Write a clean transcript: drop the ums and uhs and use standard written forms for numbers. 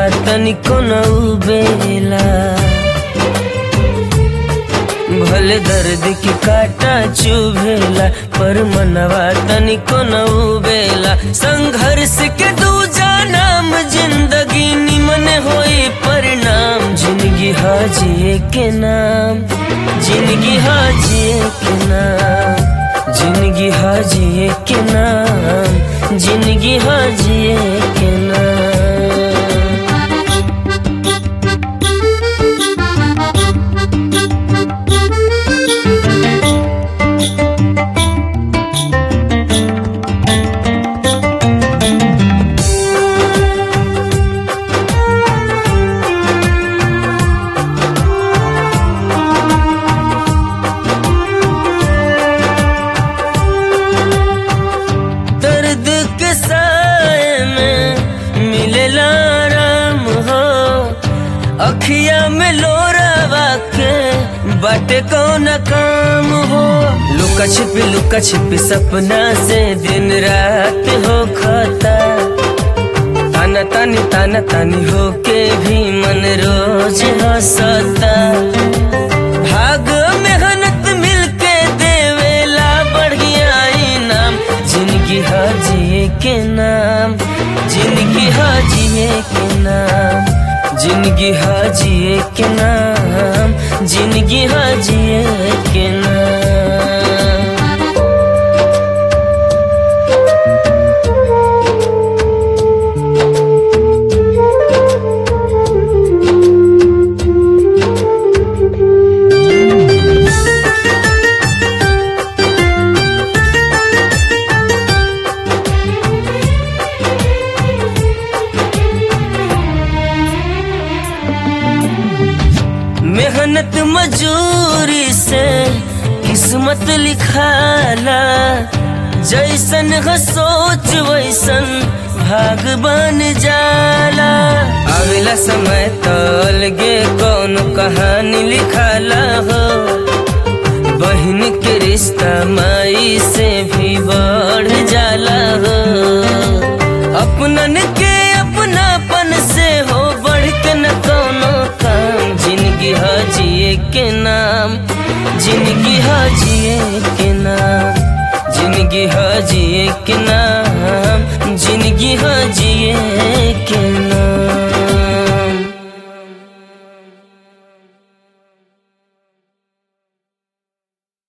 तनिको न उबेला। भले दर्द की काटा चुभेला पर मनवा तनिको न उबेला। संघर्ष के दूजा नाम जिंदगी निमन होई परिणाम। जिंदगी हाजिए के नाम, जिंदगी हाजिए के नाम, जिंदगी हाजिए के नाम, जिंदगी हाजिए के नाम। अखिया में लोरावा के बाटे कौन काम हो। लुका छिपी सपना से दिन रात हो खाता। ताना तानी हो के भी मन रोज हंसता। भाग मेहनत मिलके देवेला बढ़िया इनाम। जिंदगी हाजिए के नाम, जिंदगी हाजिए के नाम, जिंदगी हाजिए के नाम, जिंदगी हाजिए के नाम। मेहनत मजूरी से किस्मत लिखाला। जैसन हो सोच वैसन भाग बन जाला। अगला समय तो अलगे कौन कहानी लिखाला हो। बहन के रिश्ता माई से भी बढ़ जाला हो। अपनन के अपनापन से हो बढ़ के न कौनो काम। जिंदगी हाजिए के नाम, जिंदगी हाजिए के नाम, जिंदगी हाजिए के नाम, जिंदगी हाजिए के नाम।